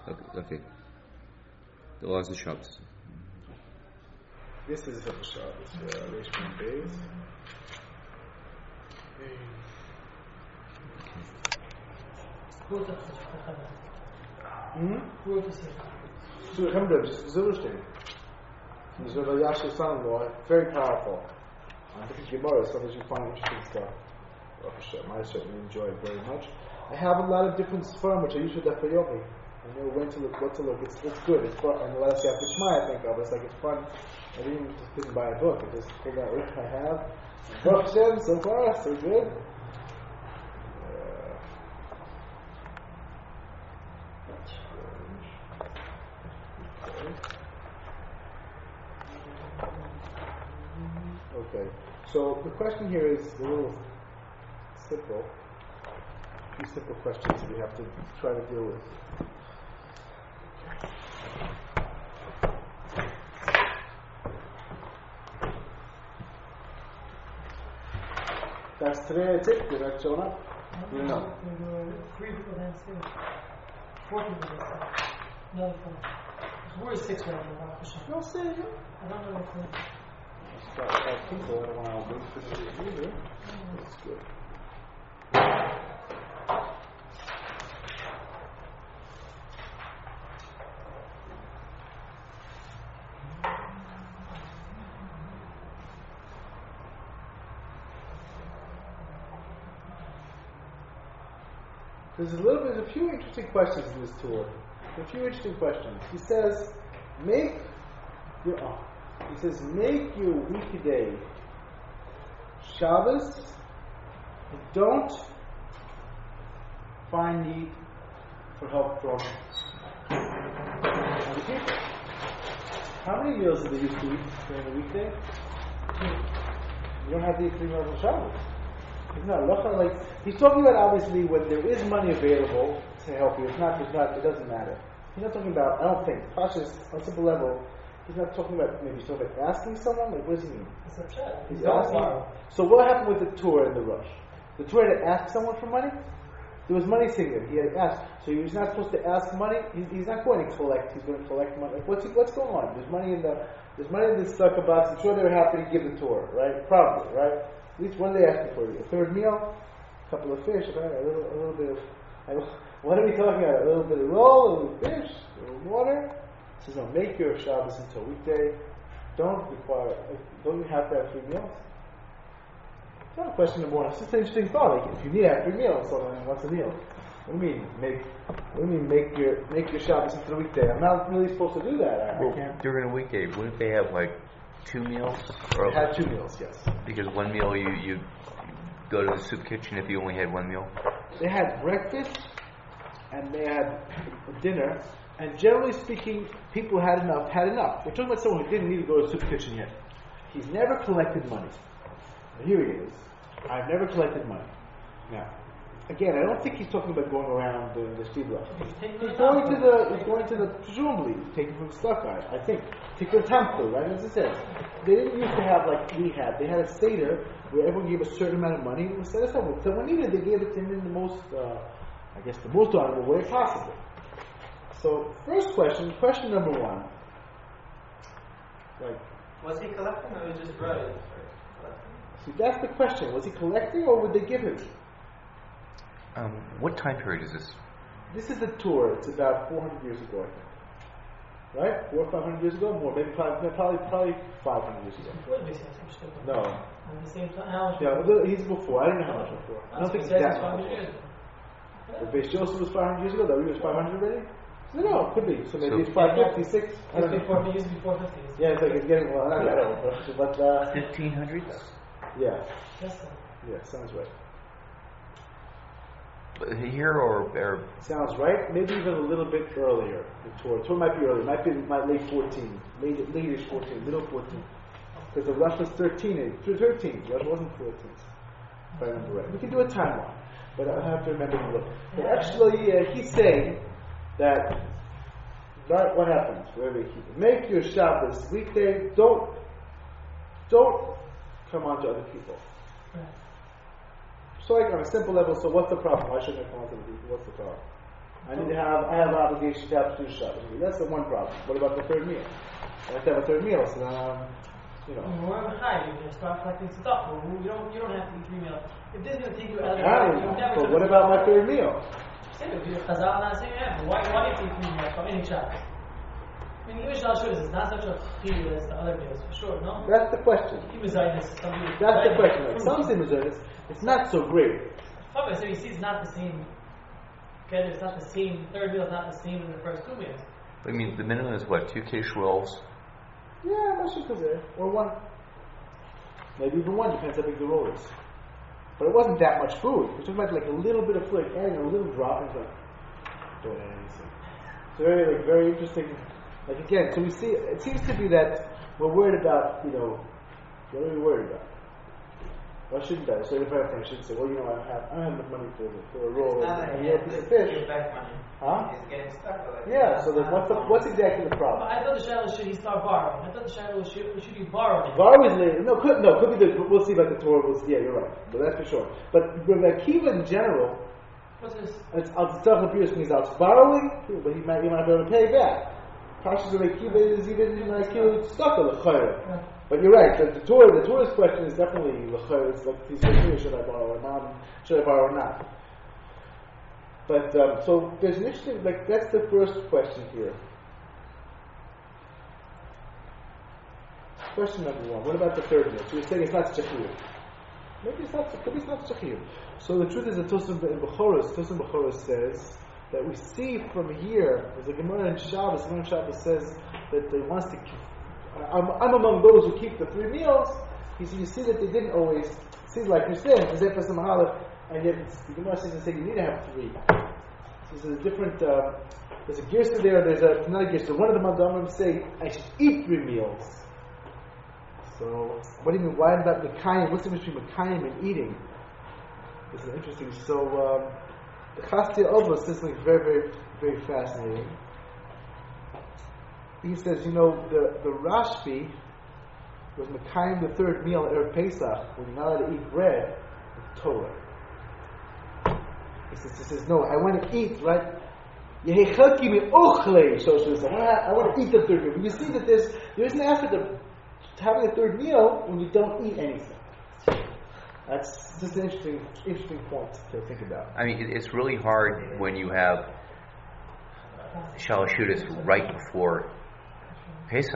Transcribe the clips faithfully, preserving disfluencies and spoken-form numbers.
Okay, okay. The laws of Shabbos. This is Hilchos Shabbos. Yeah, Reish Beis. Hmm? So remember, just Zillerstein. He's Rabbi Yashi's son-in-law, very powerful. I think it's Gemara, sometimes you find interesting stuff. I certainly enjoy it very much. I have a lot of different sperm which I use for the Fayomi. I know when to look, what to look. It's, it's good. It's fun. And the last Yaf Shema I think of, it's like it's fun. I didn't just didn't buy a book. I just pulled out what I have. Baruch Hashem, so far, so good. Okay, so the question here is a little simple. A few simple questions that we have to try to deal with. That's today, that's it? Did that show up? No. No. There were three people downstairs. Four people downstairs. No, four. We're six right now. No, say it. I don't know what's there. Start with five people. I don't want to wait for the either. That's good. There's a little bit, there's a few interesting questions in this tour. A few interesting questions. He says, make your, oh, he says, make your weekday Shabbos, and don't find need for help from other people. How many meals do they used to eat during the weekday? You don't have to eat three meals on Shabbos. It's not like he's talking about obviously when there is money available to help you. It's not. It's not. It doesn't matter. He's not talking about. I don't think. Pashas on a simple level. He's not talking about. Maybe he's talking about asking someone. Like what does he mean? It's a chat. He's asking. So what happened with the tour in the rush? The tour had to ask someone for money. There was money sitting there. He had to ask. So he was not supposed to ask money. He's, he's not going to collect. He's going to collect money. Like what's he, what's going on? There's money in the. There's money in the stucker box. I'm sure they were happy to give the tour, right? Probably, right? At least what are they asking for? A third meal? A couple of fish? Right? A little, a little bit of... I, what are we talking about? A little bit of roll, a little fish, a little water? He says, no, make your Shabbos until weekday. Don't require... Don't you have to have three meals? It's not a question number one. It's just an interesting thought. Like, if you need to have three meals, so then what's the meal? What do you mean, make... What do you mean, make your make your Shabbos into the weekday? I'm not really supposed to do that. I, Well, I can't. during a weekday, wouldn't they have like two meals? Or They had two meals, yes. because one meal you you go to the soup kitchen if you only had one meal. They had breakfast and they had a dinner, and generally speaking, people who had enough had enough. We're talking about someone who didn't need to go to the soup kitchen yet. He's never collected money. But here he is. I've never collected money. Now, again, I don't think he's talking about going around the, the street block. He's going to the, he's going to the, presumably, taking from the stock guy, I think. Take the temple, right? As it says. They didn't used to have like we had. They had a seder where everyone gave a certain amount of money and was set aside. If someone needed, they gave it to him in the most, uh, I guess, the most honorable way possible. So, first question, question number one. Like, was he collecting or was he just brought it? See, that's the question. Was he collecting or would they give him? Um, what time period is this? This is a tour. It's about four hundred years ago, I think. Right? Four or five hundred years ago? More. Maybe probably, probably, probably five hundred years ago. What did we say? No. At the same time, how much? Yeah, a little, he's before. I don't know how much before. I don't think it's that much. The Beis Joseph was five hundred years ago. That was five hundred already? No, no, it could be. So maybe So- it's five fifty-six. I don't know. Before, he used before fifty. Yeah, it's like it's getting, well, I don't know. But, uh, Fifteen hundreds. yeah. Yes, sir. Yeah, sounds right. Here or, or Sounds right. Maybe even a little bit earlier. The tour. The tour might be earlier. Might be my late fourteen, late late-ish fourteen, middle fourteen. Because the rush was thirteen, thirteen. The rush wasn't fourteen. If I remember right. We can do a timeline, but I have to remember to look. But actually, uh, he's saying that. Right, what happens? Where we keep it. Make your Shabbos weekday. Don't don't come on to other people. Right. So like on a simple level, so what's the problem? Why shouldn't I come on to the people? What's the problem? I need to have, I have an obligation to have two Shabbos. That's the one problem. What about the third meal? I have to have a third meal, so then, um, you know. We're high, you can start collecting tzedakah. You don't, you don't have to eat three meals. If this is going to take you out of Apparently you not. never But took what a about my Shabbat. third meal? Same, if you're Chazal, not saying that. Why, why do you take three meals from any Shabbos? I mean, even Shal Shudas is not such a chiyuv as the other meals, for sure, no? That's the question. Even Zionist, some people. That's the question. Like, some say Missouri, it's not so great. Probably, so you see, it's not the same. Okay, it's not the same. Third meal is not the same as the first two meals. I mean, the minimum is what, two K rolls? Yeah, Mashik was there. Or one. Maybe even one, depends how big the roll is. But it wasn't that much food. We're talking about like a little bit of food, like adding a little drop and like, don't add anything. It's very, like, very interesting. Like again, so we see, it seems to be that we're worried about, you know, what are we worried about? Why shouldn't I? So if I shouldn't say, well, you know, I don't have, I don't have enough money for, for a roll It's and not like a he little has piece of to fish. give back money. Huh? He's getting stuck with it. Yeah, so then what's, the, what's exactly the But problem? I thought the shadow should he start borrowing. I thought the shadow should, should be borrowing. Bar was later. No, could no, could be the. We'll see about the Torah. We'll see, yeah, you're right. But that's for sure. But Rabbi Akiva in general, What's this? it's al tzedakah abuse means out borrowing, but he might, he might be able to pay back. Pashas Rabbi Akiva is even like you tzedakah l'chayr. But you're right. The, the Torah, the Torah's question is definitely l'chayr. It's like he said, should I borrow or not? Should I borrow or not? But um, so there's an interesting. Like that's the first question here. Question number one. What about the third meal? So you're saying it's not such a chiyuv. Maybe it's not. Maybe it's not such a chiyuv. So the truth is that Tosam in Bechoros, Tosam Bechoros says that we see from here. There's a Gemara in Shabbos. Gemara in Shabbos says that they wants to. Keep, I'm, I'm among those who keep the three meals. You see, you see that they didn't always. See, like you're saying, Zephyr Mahalach, and yet it's, the Gemara says you need to have three. So there's a different. Uh, there's a girsa there. There's a another girsa. One of the Madamim say I should eat three meals. So, what do you mean? Why about Mekayim? What's the difference between Mekayim and eating? This is interesting. So, um, the Chastia Ovo says something very, very, very fascinating. He says, you know, the, the Rashbi was Mekayim the third meal at Erev Pesach, when you're not allowed to eat bread, with Torah. He says, he says, no, I want to eat, right? Yehechelki mi ochle, so she says, I want to eat the third meal. But you see that there's, there's an aspect of having a third meal when you don't eat anything. That's just an interesting, interesting point to think about. I mean, it, it's really hard when you have Shalosh Shudas right before Pesach.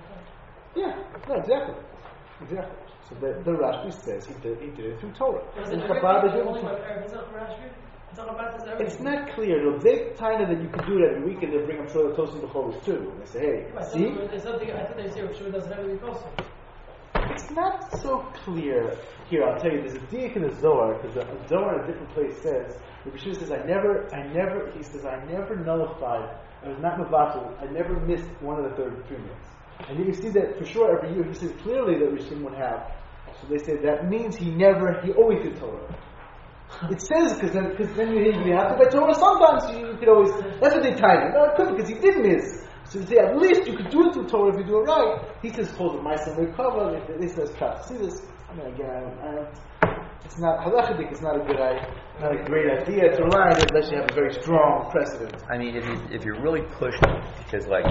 Yeah, no, exactly, exactly. So the, the Rashbi says he did, he did it through Torah. Was In it Chabad, they every do week? it Only through- by Erev Pesach for Rashbi? It's not about this every It's week. not clear. though. They kind of that you can do it every week, and they bring up Torah Tosim B'choros too. And they say, hey, Right, see, something- There's something I thought they say Rashbi does it every week also. it's not so clear. Here, I'll tell you. There's a diak in the Zohar because the Zohar in a different place says. Rabbi Shua says, I never, I never. He says, I never nullified. I was not mevatel. I never missed one of the third three meals. And you can see that for sure every year. He says clearly that Rishon would have. So they say that means he never. He always did Torah. It says because then, because then you, you have to by Torah. Sometimes you, you could always. That's what they tie it. No, it couldn't because he did miss. So they say at least you could do it through Torah if you do it right. He says called the Ma'aser Merkava. This says Kat. See this? I mean again, I don't, I don't, it's not halachic. It's not a good idea. Not a great idea to learn it unless you have a very strong precedent. I mean, if you if you're really pushed because like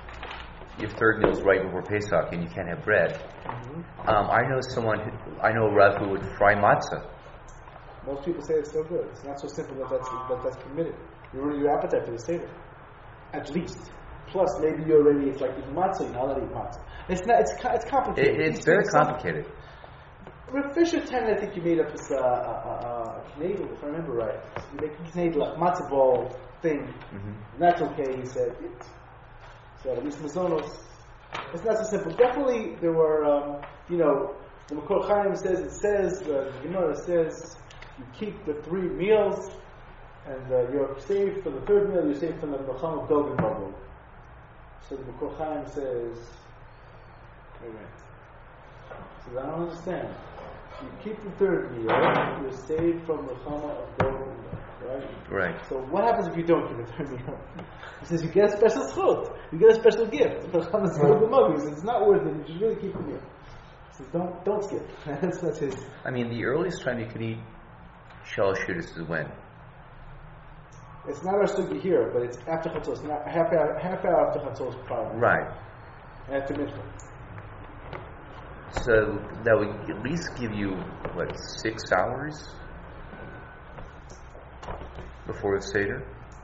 your third meal is right before Pesach and you can't have bread. Mm-hmm. Um, I know someone. Who, I know a Rav who would fry matzah. Most people say it's still good. It's not so simple that that's that that's permitted. You ruin your appetite for the Seder, at least. Plus, maybe you already it's like eating matzah. You know how to eat matzah. It's not. It's it's complicated. It, it's Each very thing is something. complicated. Rav Fisher ten, I think you made up this uh, uh, uh, Canadian, if I remember right. You make a Canadian like matzo ball thing. Mm-hmm. And that's okay. He said. So at least Mazonos. It's not so simple. Definitely, there were. Um, you know, the Makor Chaim says it says the Gemara says. You keep the three meals, and uh, you're saved for the third meal. You're saved from the Mecham of Dog and Bubble. So the Makor Chaim says, wait a minute. So I don't understand. You keep the third meal. You're saved from the Mecham of Dog and Bubble, right? Right. So what happens if you don't keep the third meal? He says you get a special schut. You get a special gift. Mecham of Dog and Bubble. He says it's not worth it. You should really keep the meal. He says don't don't skip. that's that's his. I mean, the earliest time you could eat Shalosh Shudas is when? It's not our sugi here, but it's after chatzos. It's not half hour, half hour after chatzos probably. Right. After mitzvah. So that would at least give you what six hours before the seder.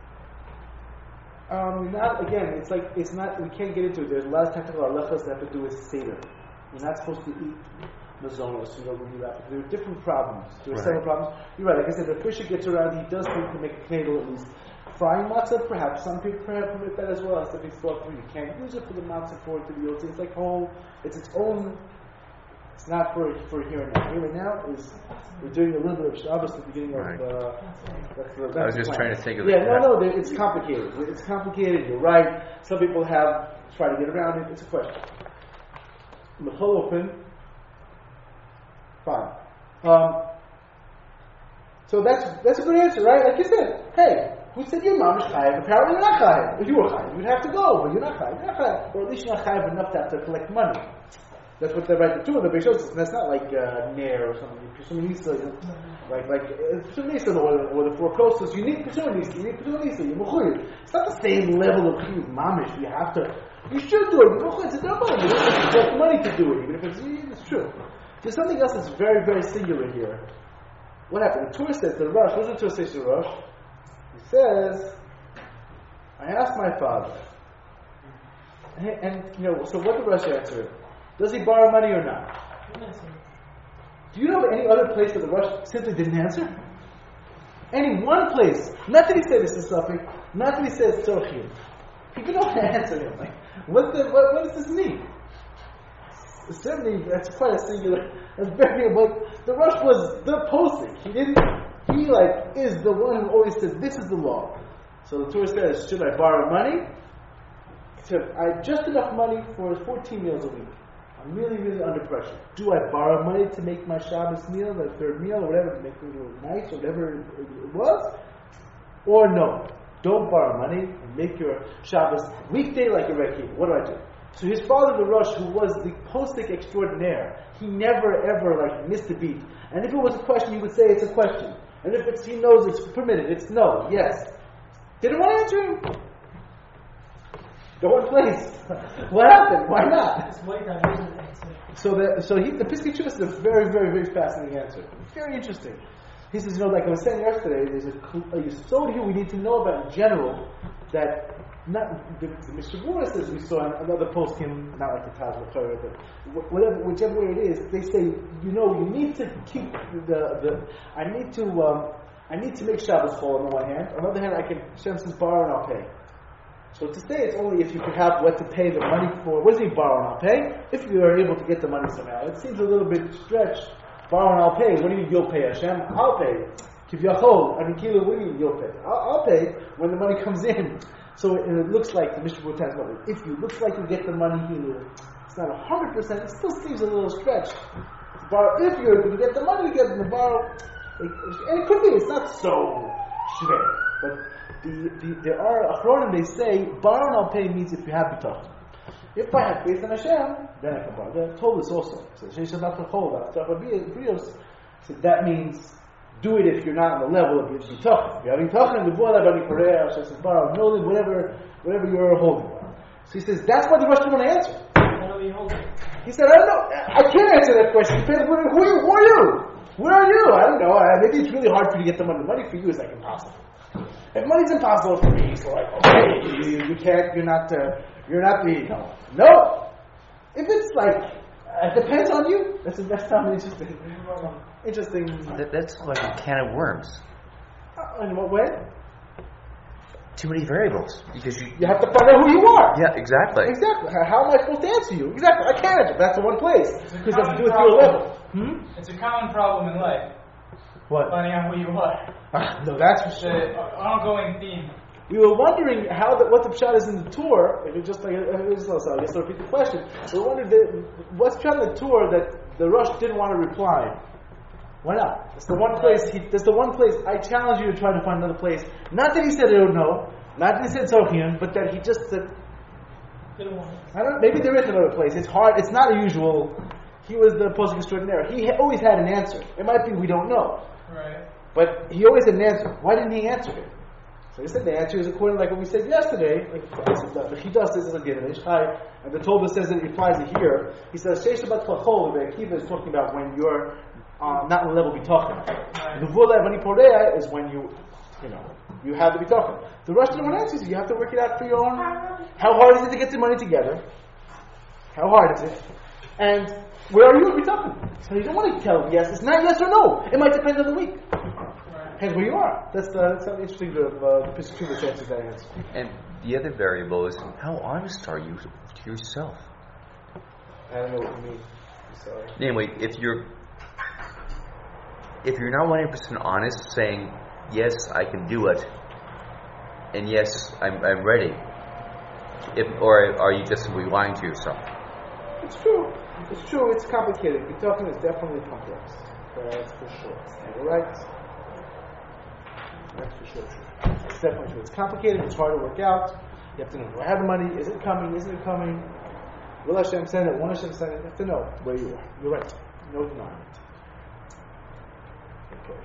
Um, not again. It's like it's not. We can't get into it. There's a lot of technical halachas that have to do with seder. You're not supposed to eat mazonos. You know, when you wrap. There are different problems. There are Right. several problems. You're right. Like I said, if Fisher gets around, he does need to make a knedel at least. Frying matzah, perhaps some people perhaps permit that as well. As something thought through. You can't use it for the matzah for it to be able to. It's like whole. It's its own. It's not for for here and now. Here and now is we're doing a little bit of Shabbos at the beginning of. Right. Uh, that's the, that's I was the just plan. trying to think of Yeah, it. no, no, they- it's complicated. It's complicated. You're right. Some people have tried to get around it. It's a question. Mechol open. Fine. Um, so that's that's a good answer, right? Like you said, hey, who said your mom is chayav? Apparently you're not chayav. If you were chayav, you'd have to go, but you're not chayav. You're not chayav, or at least you're not chayav enough to have to collect money. That's what they write the two of the Beishos. That's not like uh, Nair or something. Peshumanisa, like like Peshumanisa or, or the four coastals. You need Peshumanisa. You need Peshumanisa. You mechuyev. It's not the same level of chiyuv mamish. You have to. You should do it. It's a double. You don't have to get money to do it, even if it's it's true. There's something else that's very very singular here. What happened? The Torah says to the Rosh. What does the Torah say to the Rosh? He says, "I asked my father." And, and you know, so what did Rosh answer? Does he borrow money or not? Do you know of any other place where the Rosh simply didn't answer? Any one place. Not that he said this is something. Not that he said it's tzorchim. He didn't want to answer him. Like, what, the, what, what does this mean? Certainly, that's quite a singular. That's very like the Rosh was the posting. He didn't. He like is the one who always says this is the law. So the Torah says, should I borrow money? He said, I have just enough money for fourteen meals a week. I'm really, really under pressure. Do I borrow money to make my Shabbos meal, the third meal, or whatever, to make it look nice, or whatever it was? Or no, don't borrow money and make your Shabbos weekday like a regular. What do I do? So his father, the Rosh, who was the postic extraordinaire, he never ever like missed a beat. And if it was a question, he would say it's a question. And if it's, he knows it's permitted, it's no, yes. Didn't want to answer him. Go in place. What happened? Why not? It's way down. Here's the answer. So the so he the Piskei Teshuvah is a very very very fascinating answer. Very interesting. He says, you know, like I was saying yesterday, there's a, a yesod here we need to know about in general that not the, the Mishabura says we saw in another post him not like the Taz Torah, but wh- whatever whichever way it is, they say you know you need to keep the the I need to um, I need to make Shabbos whole on the one hand. On the other hand, I can Shem says borrow and I'll pay. So to say it's only if you could have what to pay the money for. What does he borrow and I'll pay? If you are able to get the money somehow. It seems a little bit stretched. Borrow and I'll pay. What do you mean you'll pay, Hashem? I'll pay. Kivyachol. I mean, Kilo, what do you mean you'll pay? I'll, I'll pay when the money comes in. So it, it looks like the Mishnah Berurah tells me, if you looks like you get the money here, it's not a hundred percent. It still seems a little stretched. Borrow, if you're going to get the money, you get the borrow. It, and it could be. It's not so shver, but. The, the, there are Achronim, they say, borrow and I'll pay means if you have bitachon. If I have faith in Hashem, then I can borrow. They told us also. So that means do it if you're not on the level of bitachon. If you have bitachon, Hashem says borrow a million, whatever, whatever you're holding. So he says, that's why the Rosh didn't want to answer. What are we holding? He said, I don't know. I can't answer that question. Who are you? Who are you? Where are you? I don't know. Maybe it's really hard for you to get the money. The money for you is like impossible. If money's impossible for me, so like, okay, you, you can't, you're not, uh, you're not the, no. No! If it's like, uh, it depends on you, that's, that's not interesting. Interesting. That, that's like a can of worms. Uh, in what way? Too many variables because you You have to find out who you are. yeah exactly Exactly. How am I supposed to answer you? Exactly. I can't answer. That's the one place. Because it has to do with your level. Hmm? It's a common problem in life, What? finding out who you are. Ah, no, that's for It's sure. an ongoing theme. We were wondering how the, what the pshat is in the tour. If it's just like, if it's, so I guess I'll repeat the question. We wondered that, what's pshat in the tour that the Rosh didn't want to reply. Why not? It's the one place. He, that's the one place. I challenge you to try to find another place. Not that he said I don't know. Not that he said Sochian, but that he just said. Didn't want it. I don't. Maybe there is another place. It's hard. It's not a usual. He was the posting extraordinaire. He ha- always had an answer. It might be we don't know. Right. But he always had an answer. Why didn't he answer it? So he said the answer is according to like what we said yesterday. Like the Chidah says again, and the Tolba says that it applies it here. He says Sheish Shabbat Chachol. The Akiva is talking about when you're uh, not on the level bitachon. The Vula Vani Poreya is when you, you know, you have the bitachon. The Rosh Hashanah answers you have to work it out for your own. How hard is it to get the money together? How hard is it? And where are you in bitachon? So you don't want to tell them yes. It's not yes or no. It might depend on the week. Depends where you are. That's the, that's an interesting bit of uh, the Pesachim answers that answer. And the other variable is how honest are you to yourself? I don't know what you mean. I'm sorry. Anyway, if you're if you're not one hundred percent honest, saying yes, I can do it, and yes, I'm I'm ready, if, or are you just simply lying to yourself? It's true. It's true. It's complicated. Bitachon is definitely complex. That's for sure. You're right. That's for sure true. It's definitely true. It's complicated. It's hard to work out. You have to know, do I have the money? Is it coming? Isn't it coming? Will Hashem send it? Won't Hashem send it? You have to know where you are. You're right. No denying it. Okay.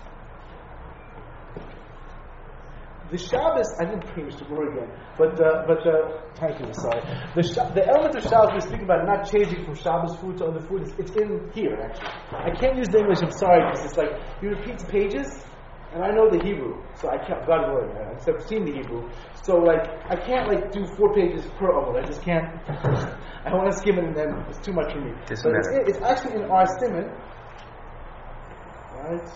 The Shabbos, I didn't finish the word again, but uh, but uh, thank you, sorry. The Sh- the element of Shabbos we speak about not changing from Shabbos food to other food. It's, it's in here actually. I can't use the English. I'm sorry because it's like he repeats pages, and I know the Hebrew, so I can't. God willing, I've seen the Hebrew, so like I can't like do four pages per Amud. I just can't. I want to skim it, and then it's too much for me. Doesn't but it's, matter. it's actually in our Siman, right?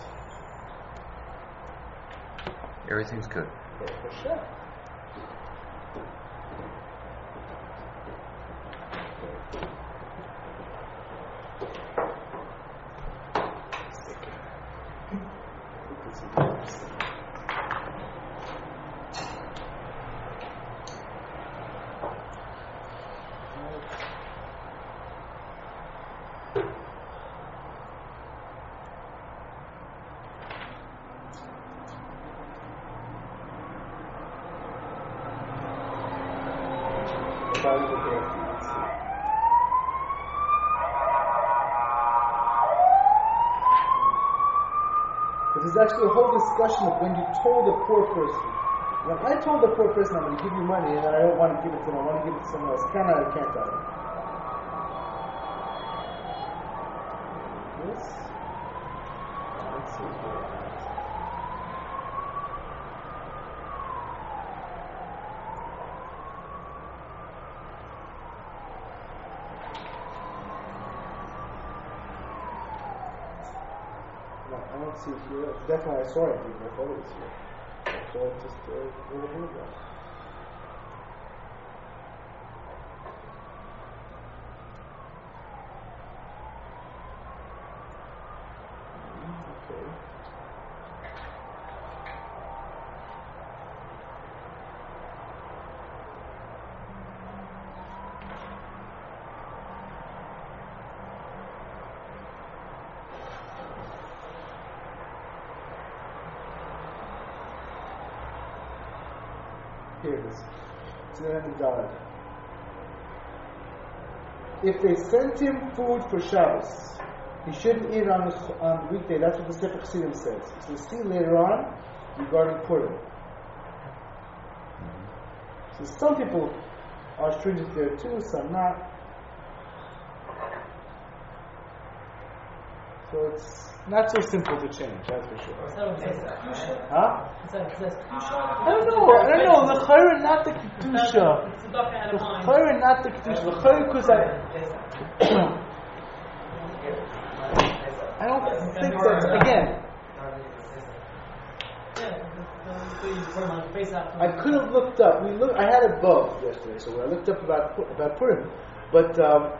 Everything's good. For sure. There's actually a whole discussion of when you told a poor person. When I told a poor person I'm going to give you money and I don't want to give it to them, I want to give it to someone else. Can I or can't I? Yes? Let's see here. No, I don't see it here. Definitely I saw it here. I thought it was here. I saw it just uh, over here ago. Okay. Here it is. It's the end of God. If they sent him food for Shabbos, he shouldn't eat on the, on the weekday. That's what the Sefer Chassidim says. So we'll see later on regarding Purim. So some people are stringent there too, some not. So it's not so simple to change, that's for sure. Is that what it says? Kedusha? Huh? Is that what it says? Kedusha? I don't know. I don't know. The chayra, not the kedusha. It's the duck out The of mind. chayra, not the kedusha. The chayra, because I, I don't think that. Again, I could have looked up. We look. I had it both yesterday, so I looked up about about Purim, but. Um,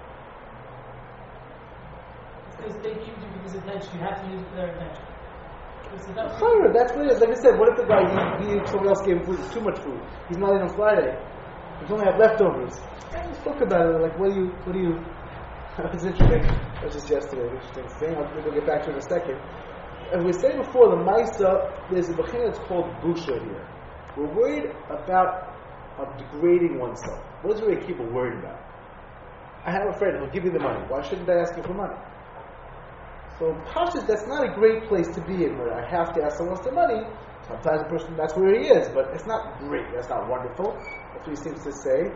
Because they give you people's attention, you have to use it for their attention. It's the duck. Chayra, that's what it is. Like I said, what if the guy he, he someone else gave him food? It's too much food. He's not eating on Friday. He's only have leftovers. And we spoke about it. Like, what do you? What do you? That was interesting. That was just yesterday. Interesting thing. I'll, we'll get back to it in a second. And we were saying before, the Maisa, there's a bechina that's called busha here. We're worried about of degrading oneself. What is it really people worried about? I am afraid he'll give you the money. Why shouldn't I ask you for money? So Pashas, that's not a great place to be in, where I have to ask someone else for money. Sometimes a person, that's where he is, but it's not great, that's not wonderful. That's what he seems to say.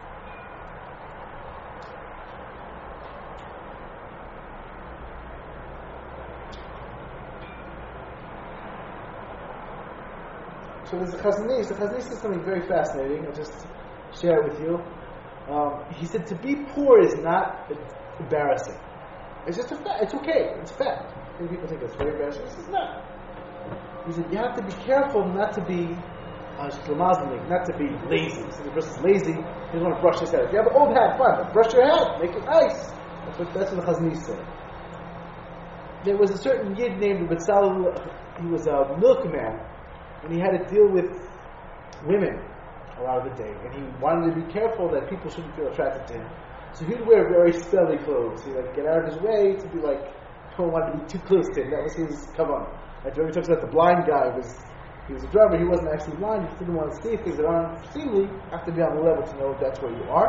So there's a Chazon Ish. The Chazon Ish is something very fascinating. I'll just share it with you. Um, he said to be poor is not embarrassing. It's just a fact. It's okay. It's a fact. Many people think it's very embarrassing. It's not. He said you have to be careful not to be uh, not to be lazy. So the person's lazy, he doesn't want to brush his head. If you have an old hat, fine, but brush your head, make it nice. That's what, that's what the Chazon Ish said. There was a certain Yid named Betzalel. He was a milkman, and he had to deal with women a lot of the day, and he wanted to be careful that people shouldn't feel attracted to him. So he'd wear very spelly clothes. He'd like get out of his way to be like, don't want to be too close to him. That was his kavanah. Like when he talks about the blind guy, was he was a driver. He wasn't actually blind. He didn't want to see things that aren't seemly. You have to be on the level to know if that's where you are.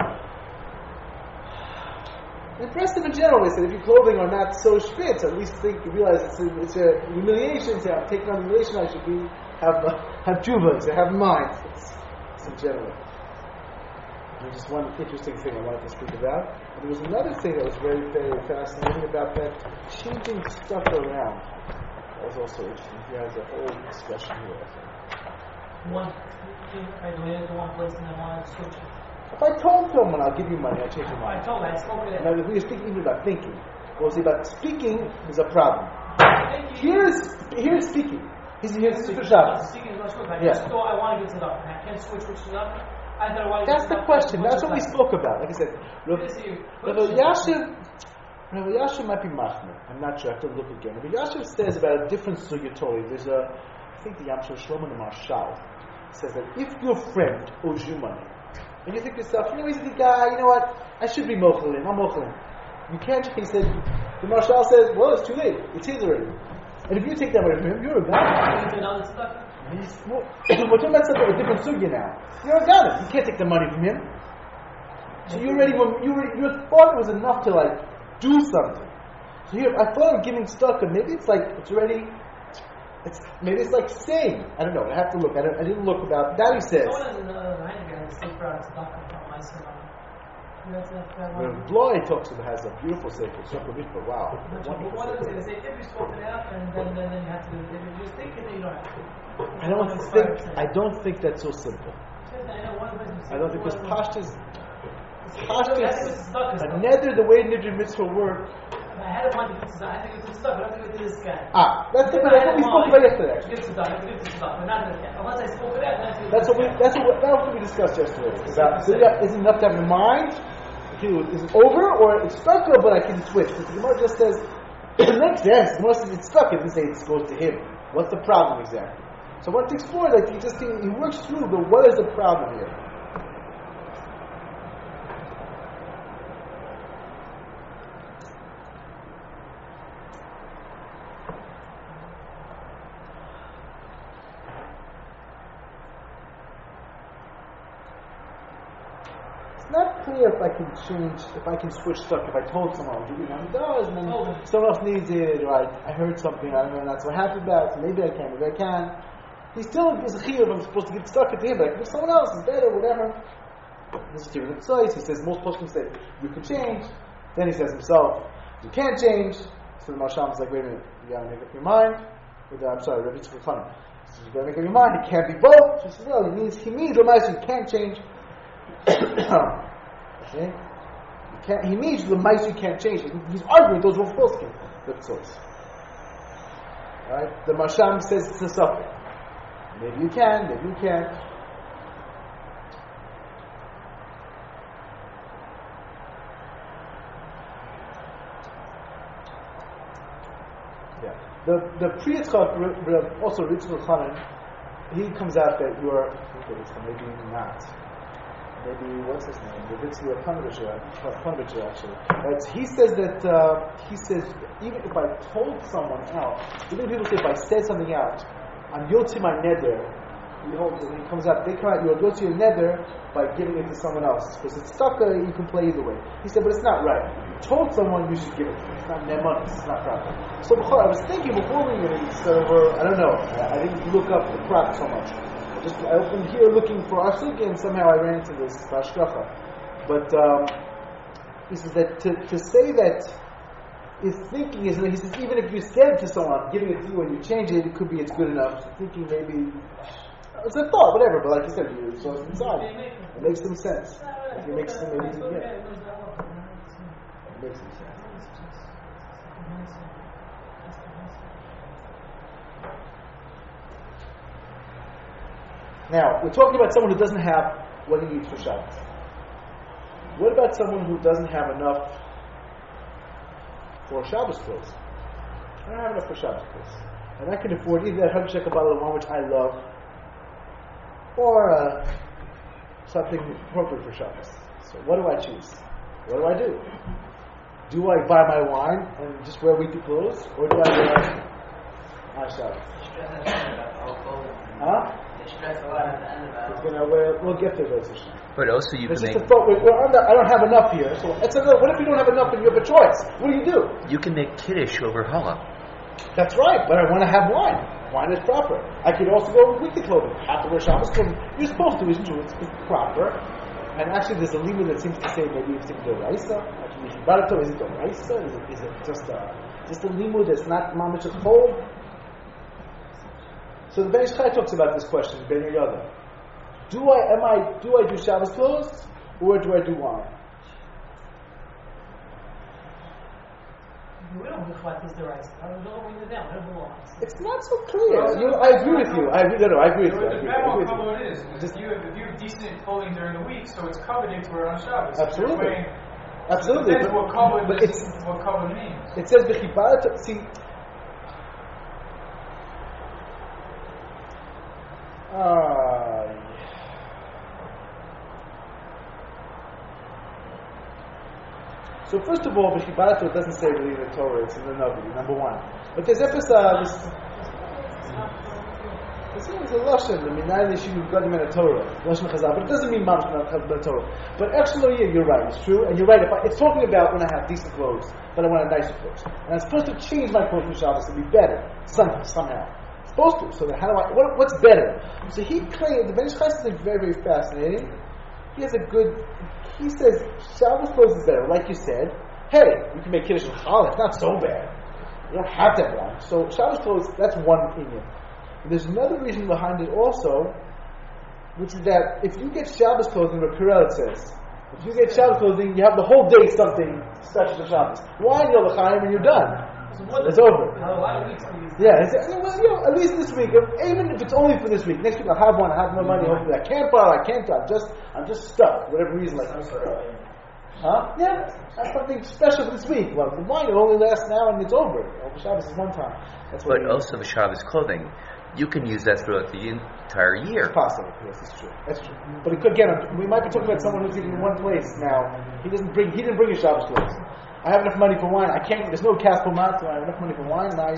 And the rest of in general, they said, if your clothing are not so spitz, at least think you realize it's a, it's a humiliation. Say, I'm taking on humiliation. I should be have uh, have tshuva, so have mind. It's, it's in general. And just one interesting thing I wanted to speak about. And there was another thing that was very, very fascinating about that changing stuff around. That was also interesting. He has a whole discussion here, I think. One, I went to one place and I wanted to switch it. If I told someone I'll give you money, I'll change your I mind. told her, I spoke with Now, her. if we are speaking even about thinking, well, see, about speaking is a problem. Thank you. Here's here's speaking. He's here's Speaking for is Shabbos. speaking is not good. I Yeah. just thought I want to get to that. I can't switch which is up. I thought I want to That's get the to question. That's what we spoke about. Like I said, Rav This is you. Rav Yashiv, Rav Yashiv might be machmir. I'm not sure. I have to look again. Rav Yashiv says about a different sugya Torah. There's a, I think the Yam Shel Shlomo the Marshal says that if your friend owes you money, and you think to yourself, you know, he's a good guy. You know what? I should be mochel him. I'm mochel him. You can't. He said, the Marshal says, well, it's too late. It's his already. And if you take that money from him, you're a guy. He's, well, we're talking about something a different sugya now. You're a guy. You can't take the money from him. So you already, you already, your thought was enough to like do something. So here, I thought of giving tzedakah. Maybe it's like it's already. It's maybe it's like saying. I don't know. I have to look. I, don't, I didn't look about that. He says. When Bloy talks about has a beautiful sefer, Sefer Mikvah. Wow, wonderful What sefer. is it? They say if you spoke it out, and then, then, then you have to. If you just think it, then you don't have to. I don't think. I don't think that's so simple. I don't think because pashtas, pashtas, a neder, the way neder mitzvah work. I had a want to get to I think it's stuff, but I think it is this guy. Ah, that's the that's what we spoke about yesterday. Actually. Give to stuff, give to stuff, but not this guy. Unless I spoke it out, then I That's what we. That's what. That was what we discussed yesterday. About so yeah, is it enough to have in mind? Is it over or it's stuck up, but I can switch? But the Gemara just says it makes sense. The Gemara says it's stuck. It doesn't say it goes to him. What's the problem exactly? So I want to explore. Like he just he, he works through. But what is the problem here? It's not clear if I can change, if I can switch stuff. If I told someone I'll give you one dollars, and then Oh. someone else needs it, or I, I heard something I don't know, and that's what happened about. So maybe I can, maybe I can. He still is a chiyuv. I'm supposed to give stuff to him, but I can give someone else. It's better, whatever. This is Tirun Tzais. He says most poskim say you can change. Then he says himself you can't change. So the Marshal is like, wait a minute, you gotta make up your mind. With, uh, I'm sorry, Rabbi Tzvul Chanan. You gotta make up your mind. It can't be both. She says, well, he means he means the you can't change. Okay? You can't, he means the mice you can't change. He's arguing those were poskim. The Tzais. Right? The Masham says it's a suffix. Maybe you can, maybe you can't. Yeah. The the Pri Yitzchak, also Ritzvul Chanan, he comes out that you are maybe not. Maybe what's his name? The Ritzvul Chanan actually. Right? He says that uh, he says even if I told someone else, even people say if I said something out, I'm yotzi my neder, he holds it, he comes out, they come out, you'll go to your nether by giving it to someone else. Because it's stuck, uh, you can play either way. He said, but it's not right. You told someone you should give it to them. It's not their money, it's not proper. So I was thinking before we were, I don't know, I, I didn't look up the crack so much. I just I opened here looking for Asuki and somehow I ran into this Hashkafa. But um, he says that to, to say that his thinking is, he says, even if you said to someone, giving it to you and you change it, it could be it's good enough. So thinking maybe, it's a thought, whatever, but like you said, you saw it inside. It makes some sense. It makes some maybe, yeah. It makes some sense. Now, we're talking about someone who doesn't have what he needs for Shabbos. What about someone who doesn't have enough for Shabbos clothes? I don't have enough for Shabbos clothes. And I can afford either that one hundred shekel bottle of wine, which I love, or uh, something appropriate for Shabbos. So what do I choose? What do I do? Do I buy my wine and just wear weekly clothes, or do I wear my Shabbos? Huh? It's gonna, we're, we'll get to those issues. But also you it's can just make... a thought, we're, we're under, I don't have enough here, so it's another, what if you don't have enough and you have a choice? What do you do? You can make kiddush over challah. That's right, but I want to have wine. Wine is proper. I could also go with weekly clothing. I have to wear Shabbos clothing. You're supposed to, isn't you? It's proper. And actually there's a limit that seems to say maybe it's the Raisa. Actually, is it the Raisa? Is it, is it just a, just a limud that's not mamish at home? So the Ben Ish Chai talks about this question, Ben Yoda. Do I am I do I do Shabbos clothes or do I do wine? We don't know what is the rice. I don't know when you're down. I don't know. It's not so clear. You, I agree with you. I agree, no, no, I agree with you. I It agree, depends I on agree how with covered you. it is. Because if you, have, if you have decent clothing during the week, so it's coveted to wear on Shabbos. Absolutely. If you're wearing- Absolutely. It depends But, what covered, but is, it's, what covered means. it says B'chibarat. See, uh, so first of all, B'chibarat doesn't say really in the Torah. It's in the Navi, number one. But there's episode. This is a lashon, the minay l'shinuv gadim in the Torah, lashon chazal, but it doesn't mean mamish in the Torah. But actually, yeah, you're right. It's true, and you're right. If I, it's talking about when I have decent clothes, but I want a nicer clothes, and I'm supposed to change my clothes for Shabbos to be better somehow. Somehow, I'm supposed to. So then, how do I? What, what's better? So he claimed the Ben Ish Chai says something very, very fascinating. He has a good. He says Shabbos clothes is better, like you said. Hey, you can make kiddush and challah. It's not so bad. You don't have to have one. So Shabbos clothes, that's one opinion. There's another reason behind it also, which is that if you get Shabbos clothing, what Pirel says, if you get Shabbos clothing, you have the whole day something special for Shabbos. Why you're l'chaim and you're done? So what It's over. How a lot of weeks do you Yeah, it's, well, you know, at least this week. If, even if it's only for this week, next week I'll have one. I have no money. Hopefully I can't buy. I can't. I'm just, I'm just stuck. Whatever reason, like huh? Yeah, that's something special for this week. Well, the wine it only lasts now and it's over. Over Shabbos is one time. That's what. But also the Shabbos clothing, you can use that throughout the entire year. It's possible. Yes, it's true. That's true. But it could, again, we might be talking about someone who's even in one place now. He doesn't bring. He didn't bring his Shabbos clothes. I have enough money for wine. I can't. There's no Kaspomat, so I have enough money for wine. And I.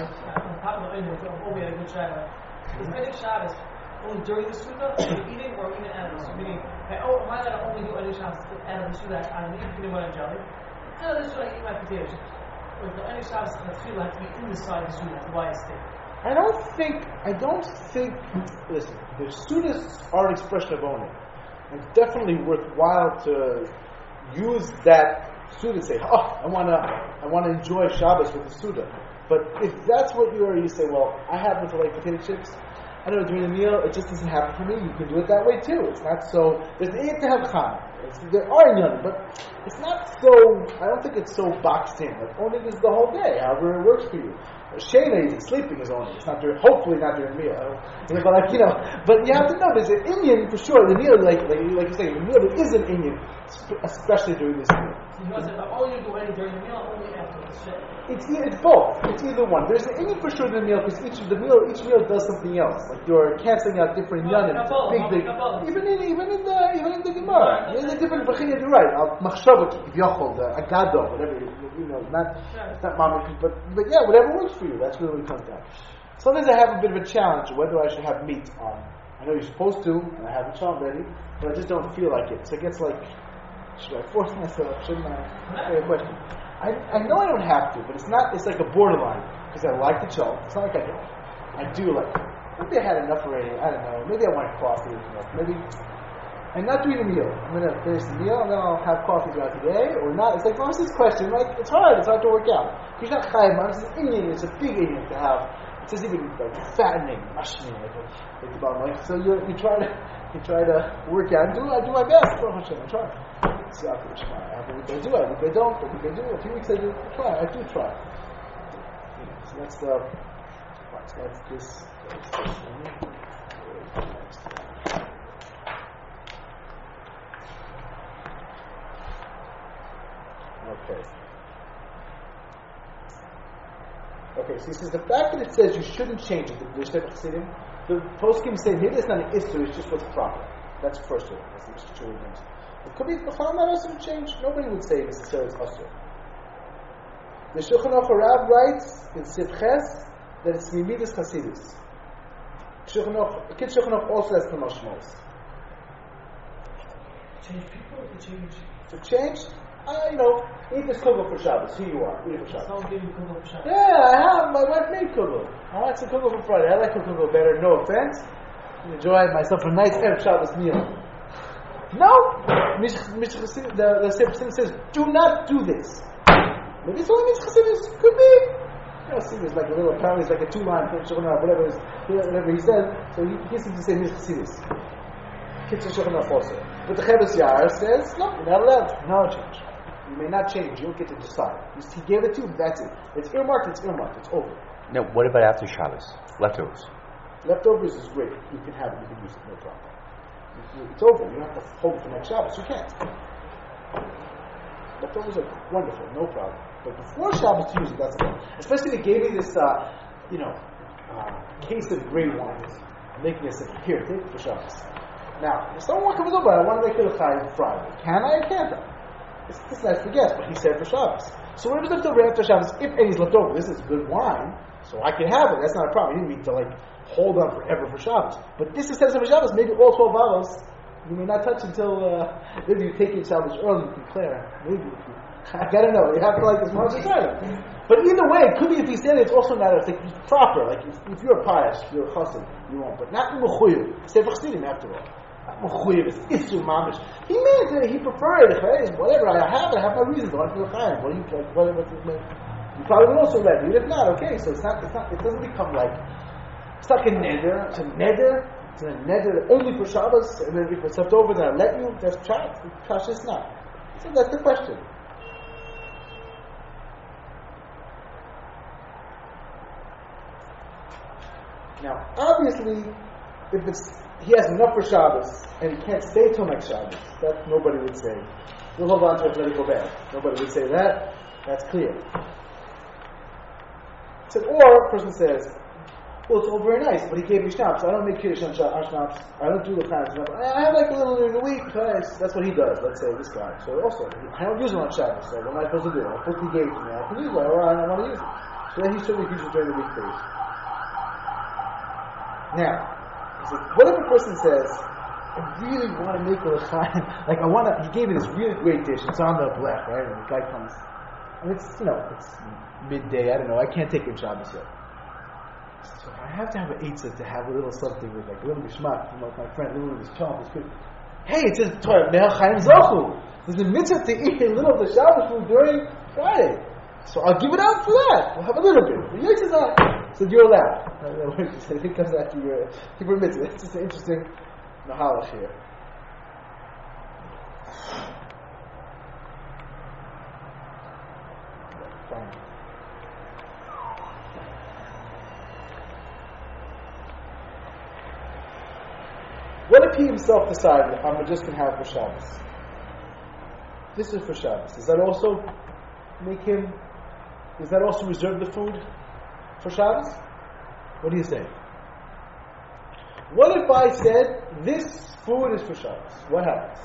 only a good Shabbos. Is any Shabbos only during the Sukkah, or eating, or even out of the Sukkah? Meaning, hey, oh, am I going to only do any Shabbos out of the Sukkah? I need peanut butter and jelly. Out of the Sukkah, I eat my potato chips. Or is there any Shabbos that feel like to be inside the Sukkah? That's why I stay. I don't think. I don't think. Listen, the Sudas are an expression of owning. It's definitely worthwhile to use that Suda. Say, oh, I want to. I want to enjoy Shabbos with the Suda. But if that's what you are, you say, well, I happen to like potato chips. I know during the meal, it just doesn't happen for me. You can do it that way too. It's not so. There's the need to have chana. There are inyanim, but it's not so. I don't think it's so boxed in. Like only is the whole day, however it works for you. Shana eating, sleeping is only. It's not during. Hopefully not during the meal. I don't, you know, but like you know, but you have to know there's an inyan for sure. The meal, like like, like you say, the meal there is an inyan, especially during this meal. So you know, if I only do any during the meal, only after the shit. It's it's both. It's either one. There's an inyan for sure in the meal because each of the meal each meal does something else. Like you're canceling out different Well, yanim. Kabbalah, Big big. Kabbalah. Even in even in the even in the Gemara, there's a different b'chiyah. You're right. Al machshavah kivyochol, the agado, whatever you, you know, not it's not mamish, but but yeah, whatever works for you. That's really what it comes down. Sometimes I have a bit of a challenge whether I should have meat on I know you're supposed to, and I have a child ready, but I just don't feel like it. So it gets like, should I force myself? Shouldn't I? Okay, a question. I, I know I don't have to, but it's not. It's like a borderline because I like the child. It's not like I don't. I do like it. Maybe I had enough already. I don't know. Maybe I want coffee. Maybe. I'm not doing a meal. I'm going to finish the meal and then I'll have coffee throughout the day or not. It's like, what's this question? Like, it's hard. It's hard to work out. It's not chayim. It's an Indian. It's a big Indian to have. It's just even like fattening, mashing, like, like, like so you you try to you try to work out and do I do my best. Oh, Hashem, I try. See, after the Shema, after a week I do, a week I don't, a week I do, a few weeks I do. I try. I do try. So that's the. Right, so that's this. That's this one. Okay. Okay, so he says the fact that it says you shouldn't change it, the poskim say maybe it's not an issue, it's just what's proper. That's the first one. That's the Mishnah Torah brings. It could be Chacham not also to change. Nobody would say necessarily it's usher. The Shulchan Aruch Rav writes in Sivches that it's Mimidas Chasidus. Shulchan Aruch, Kid Shulchan Aruch also has the mashmos. Change people or to change? To change. Uh, you know, eat this kugel for Shabbos. Here you are, eat it for Shabbos. Someone gave you kugel for Shabbos. Yeah, I have. My wife made kugel. I like some kugel for Friday. I like kugel better. No offense. I enjoy myself a nice Erev Shabbos meal. No, Mish, Mish, the the Sefer Chassidim says, do not do this. Maybe it's only Mish Chassidus. Could be. You know, see, there's like a little. Apparently, it's like a two-line thing. Whatever, is, whatever he said. So he, he seems to say Mish Chassidus. Kitzur Shulchan Aruch also. But the Cheves Yair says, no, you're not allowed. No change. You may not change. You don't get to decide. He gave it to you. That's it. It's earmarked. It's earmarked. It's over. Now, what about after Shabbos? Leftovers. Leftovers is great. You can have it. You can use it. No problem. It's over. You don't have to hold it for next Shabbos. You can't. Leftovers are wonderful. No problem. But before Shabbos to use it, that's a problem. Especially they gave me this, uh, you know, uh, case of great wines. I'm making this here. Take it for Shabbos. Now, if someone comes over, I want to make it a chayim Friday. Can I or can't I? It's, it's nice to guess, but he said for Shabbos. So whatever's left over after Shabbos, if any's left over, this is good wine, so I can have it. That's not a problem. You didn't need to like hold on forever for Shabbos. But this is says for Shabbos. Maybe all twelve bottles you may not touch until uh, maybe you take your Shabbos early. You can clear. Maybe if you, I gotta know. You have to like as much as I. But either way, it could be if he said it, it's also not it's like proper. Like if, if you're a pious, you're a chassid, you won't. But not mechuyev. Sefer Chassidim after all. Mechuyev is isu mamish. He meant it. He preferred it. Whatever I have, I have my reasons. I want to feel chayim. What do you like? What, what's it mean? You probably will also let me. If not, okay. So it's not. It's not. It doesn't become like it's like a neder. It's a neder. It's a neder only for Shabbos. And then if it's left over, then I let you. That's trash. Trash is not. So that's the question. Now, obviously, if it's he has enough for Shabbos and he can't stay till next Shabbos, that nobody would say. We'll hold on to it, let it go bad. Nobody would say that. That's clear. So, or a person says, well, it's all very nice, but he gave me schnapps. I don't make kiddush on schnapps. I don't do the kind of stuff. I have like a little in a week. That's what he does. Let's say this guy. So also, I don't use it on Shabbos. So what am I supposed to do? I put he gave to me. I can use it, or I don't want to use it. So then he certainly uses it during the weekdays. Now, so what if a person says, I really want to make a l'chaim, like I want to, he gave me this really great dish, it's on the blech, right, and the guy comes, and it's, you know, it's midday, I don't know, I can't take in Shabbos yet. So I have to have an eitzah to have a little something with, like a little bishmak, you know, my friend, a little of his chomp, it's good. Hey, it says, Torah, Me'al Chaim Zochu. There's a mitzvah to eat a little of the Shabbos food during Friday. So I'll give it out for that. We'll have a little bit. The Yitzhak is not. So you're allowed. I think it comes after your Hebrew mitzvah. It's just an interesting mahalach here. Fine. What if he himself decided, I'm just going to have for Shabbos? This is for Shabbos. Does that also make him, does that also reserve the food for Shabbos? What do you say? What if I said, this food is for Shabbos? What happens?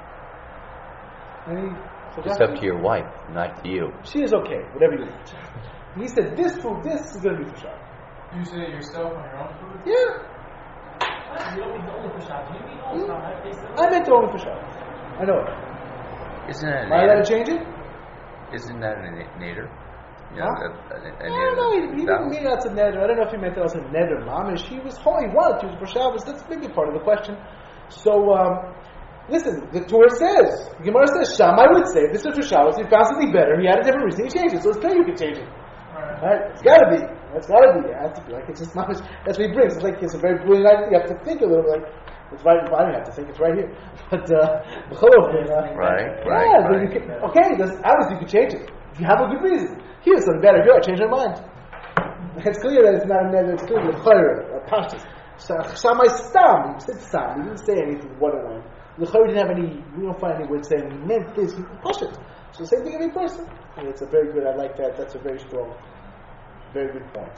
Any It's up to your wife, not to you. She is okay, whatever you eat. He said, this food, this is going to be for Shabbos. You say it yourself on your own food? Yeah. You don't mean only for Shabbos. You mean all the time, right? Basically. I meant only for Shabbos. I know it. Isn't that Am I allowed to change it? Isn't that a na- nader? You know, Huh? a, a, a I don't know. He, he didn't mean that's a neder. I don't know if he meant that was a neder mamish. He was holy. He wanted to use for Shabbos. That's maybe part of the question. So, um, listen. The Torah says, the Gemara says, Shammai would say, if this is for Shabbos, he found something better. He had a different reason. He changed it. So it's clear you can change it. Right? It's got to be. That's got to be. It has to be. Like it's just mamish. That's what he brings. It's like it's a very brilliant idea. You have to think a little bit. Like it's right. I don't have to think. It's right here. But uh, uh, right, right, yeah, but right. you can, okay. There's, obviously, you can change it if you have a good reason. Here's something better. Here, I changed my mind. It's clear that it's not a neder. It's clear that it's a pashtus. Shammai stam. He said stam. He didn't say anything waterline. The Chayr didn't have any. We don't find any word saying he meant this. He pushed it. So same thing every person. And it's a very good. I like that. That's a very strong, very good point.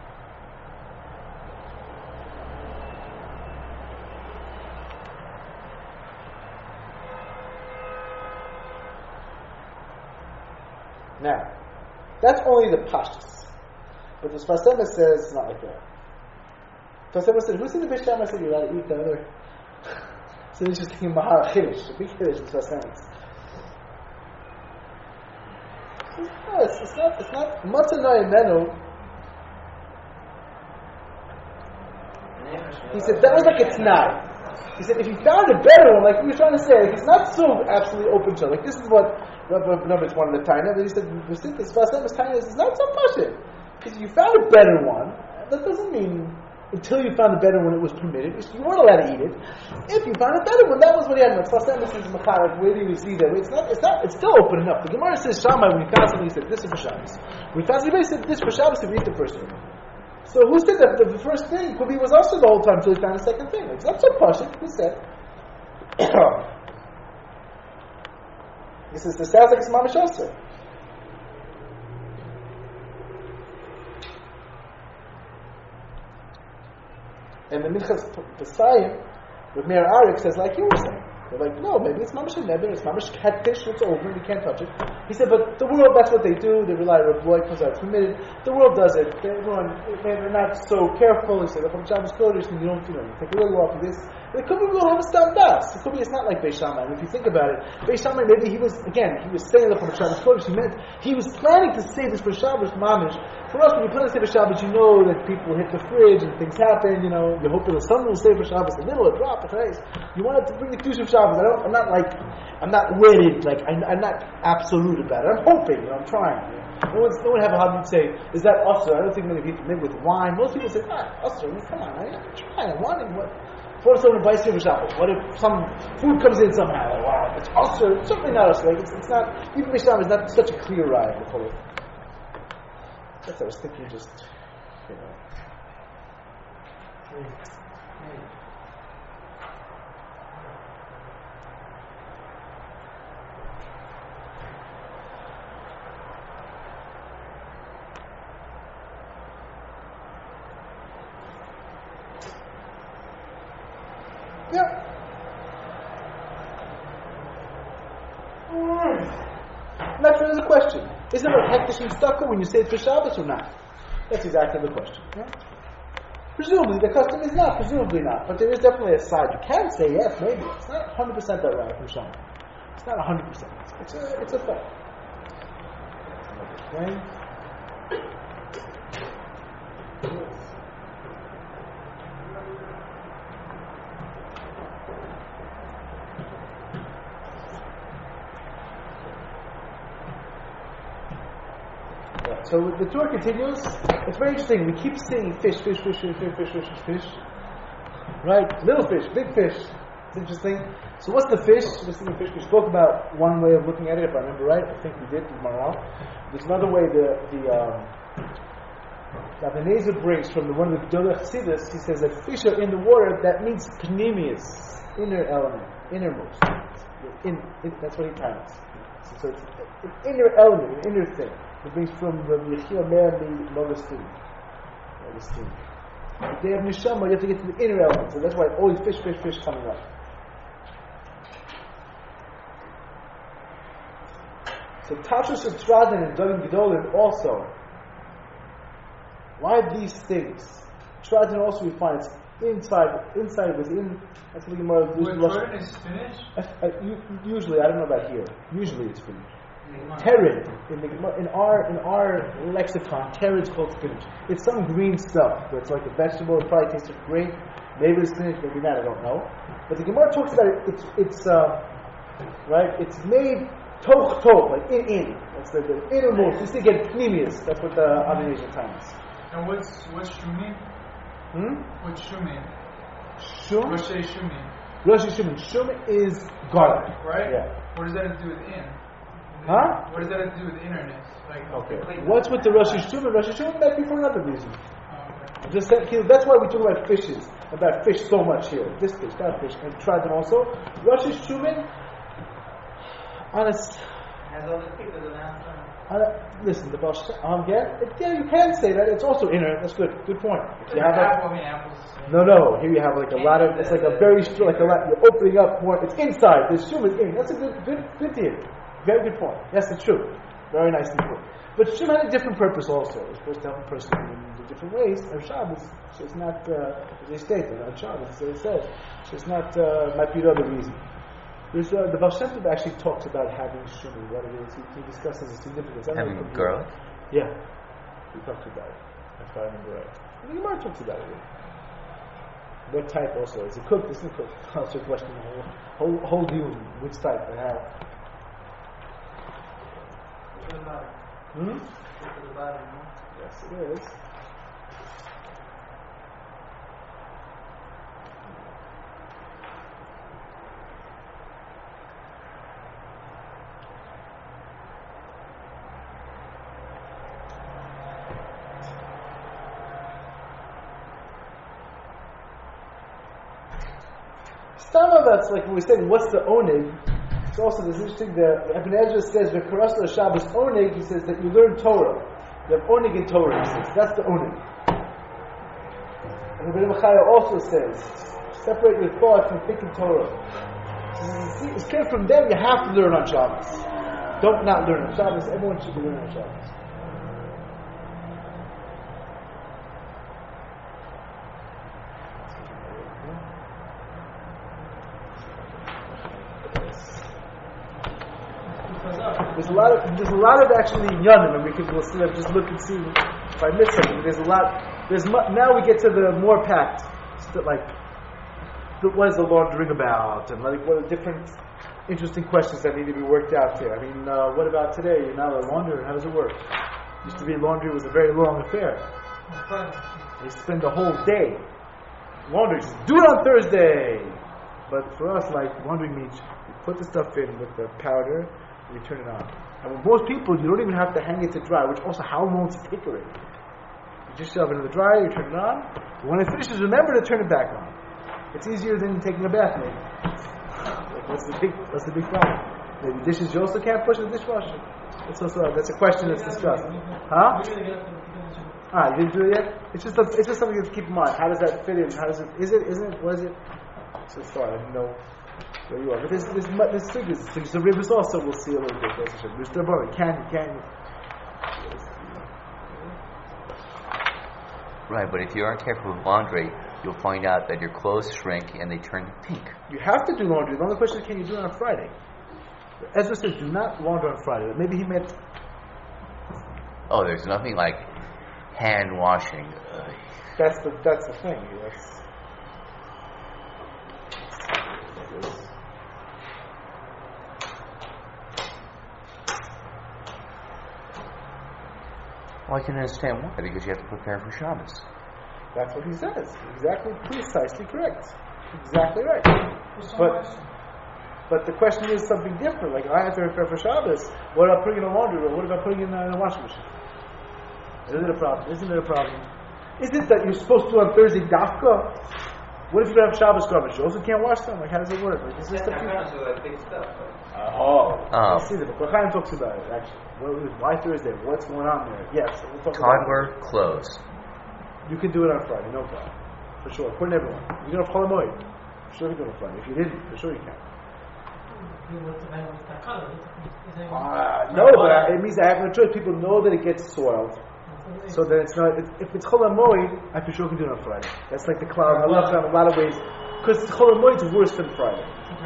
Now, that's only the pashtus. But the Sfas Emes says it's not like that. Sfas Emes said, who's in the Beis Shammai said you're allowed to eat the other? It's an interesting Mahar Chiddush, a big Chiddush in Sfas Emes. No, it's, it's not, it's not, Matzah no Imenu. He said, that was like a t'nai. He said, if you found a better one, like we were trying to say, like it's not so absolutely open to, like this is what Rabbi Novitz wanted to Taina, but he said, the Sfas Emes Taina is not so much it. Because you found a better one, that doesn't mean until you found a better one it was permitted. You weren't allowed to eat it. If you found a better one, that was what he had. Sfas Emes is Macharak, where do you see that? It's not, it's not, it's still open enough. The Gemara says, Shammai, when he found something, he said, this is for Shabbos. When he found something, he said, this is for Shabbos, if you eat the first one. So who said that the first thing could be was also the whole time until he found the second thing? It's not so pashut. Who said? This is the sounds like it's mamish also. And the Minchas Pesayim with Meir Arik says like you were saying. They're like, no, maybe it's mamish and neder, it's mamish catfish, it's over, we can't touch it. He said, but the world, that's what they do, they rely on Rabbi because it's permitted. The world does it. They, everyone, they're not so careful. He said, if I'm Shabbos Kodesh, then you don't, you know, you take a little off of this. But it could be we will have a stam das. It could be it's not like Beis Shammai. And if you think about it, Beis Shammai, maybe he was, again, he was saying that from Shabbos Kodesh, he meant, he was planning to say this for Shabbos mamish. For us, when you plan to say for Shabbos, you know that people hit the fridge and things happen, you know, you're hoping that someone will say for Shabbos, the middle, a drop, a trace. You wanted to bring the Kedusha of Shabbos. I don't, I'm not like, I'm not wedded, like, I, I'm not absolute about it. I'm hoping, you know, I'm trying. You know. No, one's, no one have a hobby to say, is that usher? I don't think many people, maybe with wine. Most people say, ah, usher, I mean, come on, I'm trying, I'm wanting what? What if someone invites you for Shabbos? What if some food comes in somehow? Like, wow, it's usher, it's certainly not usher. Like, it's, it's not, even Beis Shammai is not such a clear ride. That's what I was thinking, just, you know. Yeah. That's really the question. Isn't it a hektish and stucco when you say it's for Shabbos or not? That's exactly the question. Yeah? Presumably, the custom is not. Presumably not. But there is definitely a side. You can say yes, maybe. It's not one hundred percent that right from Shammai. It's not one hundred percent. It's a, it's a fact. Okay. So the tour continues. It's very interesting. We keep seeing fish, fish, fish, fish, fish, fish, fish, fish. Right? Little fish, big fish. It's interesting. So what's the fish? This is the fish. We spoke about one way of looking at it, if I remember right. I think we did with Maral. There's another way. The the um, that the Nezer brings from the one of the Gedolei Chassidus. He says that fish are in the water. That means pneumius, inner element, innermost. In, in, that's what he times. So, so it's an inner element, an inner thing. It brings from the Yechia Meir Augustine. Augustine. If they have neshama, you have to get to the inner element. So that's why always fish, fish, fish coming up. So Tashus Utradan and Dagim Gedolim also. Why these things? Tradan also we find it's inside. Inside was in. That's what the Gemara. With Jordan is spinach? Uh, usually, I don't know about here. Usually, it's spinach. Terid in the in our in our lexicon, terid's called spinach. It's some green stuff, but it's like a vegetable. It probably tastes great. Maybe it's spinach, maybe not. I don't know. But the Gemara talks about it. It's it's uh, right. It's made toch toch, like in in. That's the, the innermost. You still get pneumius. That's what the Avination times. And what's what's shumim? Hmm. What's shumim? Shum. Rosh shumim. Rosh Shumim. Shum is garlic. Right. Yeah. What does that have to do with in? Huh? What does that have to do with interness? Like, Okay. What's with the Rosh Hashanah? Rosh Hashanah might be for another reason. Oh, okay. Just that, that's why we talk about fishes, about fish so much here. This fish, that fish, and try them also. Rosh Hashanah, honest. Has all the people that last time. Uh, listen, the Baal Shem- um, yeah, it, yeah, you can say that. It's also inner. That's good. Good point. If you have apple, a, I mean, apples. no, no. Here you have like a lot of. It's like a very strong, like a lot. You're opening up more. It's inside. The shum is in. That's a good, good, good deal. Very good point. That's the truth. Very nicely put. But shum had a different purpose also. It's supposed to help a person in different ways. On Shabbos, so it's not, uh, as they stated, on Shabbos, as they said, so it's not, uh, might be another reason. There's, uh, the Baal Shem Tov actually talks about having shum, what it is. He, he discusses its significance. I don't Having know if garlic? Yeah. He talks about it. If I remember right. And the Gemara talks about it. What type also? Is it cooked? Isn't it cooked? That's your question. Whole, whole, whole deal. Which type they have. To the bottom. Hmm? To the bottom, no? Yes, it is. Some of us, like when we say, what's the onig? It's also this interesting. The Ibn Ezra says, "V'karasla Shabbos onig." He says that you learn Torah. You have onig in Torah. He says that's the onig. And Rabbi Machaya also says, separate your thoughts from thinking Torah. See, it's clear from them you have to learn on Shabbos. Don't not learn on Shabbos. Everyone should be learning on Shabbos. There's a lot of there's a lot of actually yanim, and we can we'll still just look and see if I miss something. There's a lot. There's mu- now we get to the more packed, st- like the, what is the laundering about, and like what are different interesting questions that need to be worked out here. I mean, uh, what about today? You're now a launderer. How does it work? Used to be laundry was a very long affair. They spend the whole day laundering. Just do it on Thursday. But for us, like laundering means you put the stuff in with the powder. You turn it on. And with most people, you don't even have to hang it to dry, which also, how long does it take already? You just shove it in the dryer, you turn it on. But when it finishes, remember to turn it back on. It's easier than taking a bath, maybe. Like, what's the big, what's the big problem? Maybe dishes you also can't push in the dishwasher. That's also, that's a question that's discussed. Huh? Ah, you didn't do it yet? It's just, a, it's just something to keep in mind. How does that fit in? How does it, is it, isn't it, what is it? So sorry, I didn't know. Where you are, but there's there's there's figures. There's the rivers also. We'll see a little bit. There's the brother. Can can. Right, but if you aren't careful with laundry, you'll find out that your clothes shrink and they turn pink. You have to do laundry. The only question is, can you do it on Friday? Ezra says, do not launder on Friday. Maybe he meant. Oh, there's nothing like hand washing. Ugh. That's the that's the thing. That's. Well, I can understand why, because you have to prepare for Shabbos. That's what he says. Exactly, precisely correct. Exactly right. But but the question is something different. Like, I have to prepare for Shabbos. What about putting in a laundry room? What about putting in a, in a washing machine? Isn't it a problem? Isn't it a problem? Is it that you're supposed to on Thursday dafka? What if you don't have Shabbos garments? You also can't wash them. Like, how does it work? Like, is this stuff? big stuff. Oh, Oh. I see that. But Chaim talks about it actually. What, why Thursday? What's going on there? Yes, we'll talk Toddler about it. clothes. You can do it on Friday, no problem, for sure. According to everyone, you can have Chol Hamoed. For sure, you can do it on Friday. If you didn't, for sure you can. Uh, Uh, no, but I, it means I have no choice. People know that it gets soiled. So then it's not. It's, if it's Chol HaMoed, I for sure can do it on Friday. That's like the cloud. I love that in a lot of ways because Chol HaMoed is worse than Friday.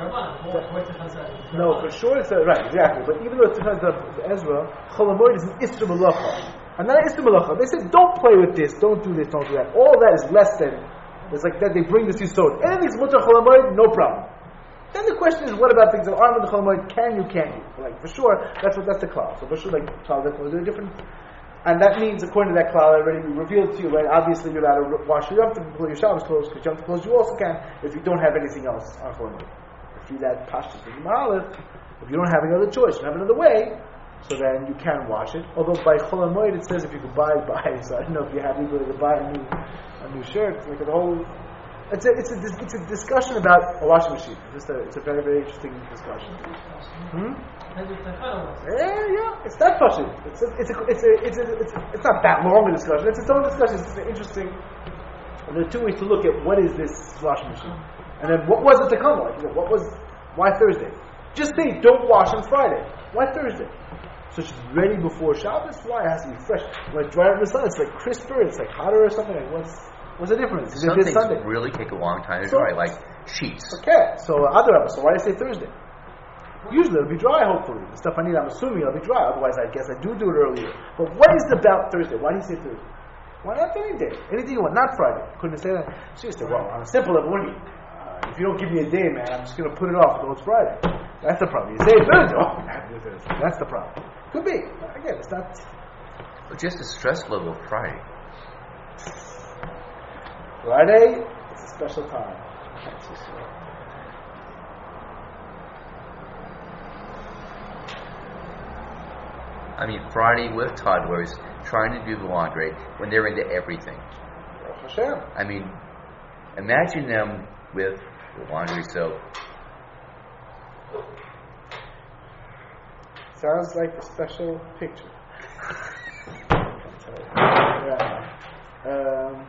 No, for sure it's a, right, exactly. But even though it's the Ezra, Chol HaMoed is an Isra Malacha. And not an Isra Malacha. They said, don't play with this, don't do this, don't do that. All that is less than. It's like that. They bring this Yisod. Anything's Mutar Chol HaMoed, no problem. Then the question is, what about things that aren't Mutar Chol HaMoed? Can you? Can you? Like for sure, that's what that's the cloud. So for sure, like cloud, that's going to do different. And that means, according to that cloud, I already revealed to you, right? Obviously, you're allowed to wash your Yom Tov before your Shabbos clothes, because Yom Tov clothes you also can if you don't have anything else on Chol HaMoed. If you that pashtus with Mahalif, if you don't have any other choice, you don't have another way, so then you can wash it. Although by Chol HaMoed it says if you could buy, buy. So I don't know if you have the ability to buy a new, a new shirt. Like the whole, it's a, it's a, it's a discussion about a washing machine. It's a, it's a very, very interesting discussion. Hmm? Yeah, yeah, it's not pashut. It's a, it's a, it's a, it's a, it's a, it's not that long a discussion. It's its own discussion. It's an interesting. And there are two ways to look at what is this washing machine, and then what was it to come like? You know, what was why Thursday? Just say don't wash on Friday. Why Thursday? So it's ready before Shabbos. Why it has to be fresh? Like dry it in the sun, it's like crisper. It's like hotter or something. Like what's what's the difference? Some things Sunday. Really take a long time to so, dry, like sheets. Okay, so other so why do I say Thursday? Usually it'll be dry, hopefully. The stuff I need, I'm assuming it'll be dry. Otherwise, I guess I do do it earlier. But what is it about Thursday? Why do you say Thursday? Why not any day? Anything you want, not Friday. Couldn't say that. So you say, well, on a simple level, what do you mean? Uh, if you don't give me a day, man, I'm just going to put it off until it's Friday. That's the problem. You say Thursday. Oh, that's the problem. Could be. Again, it's not. But just the stress level of Friday. Friday, it's a special time. I mean, Friday with toddlers trying to do the laundry when they're into everything. I mean, imagine them with the laundry soap. Sounds like a special picture. Yeah. Um,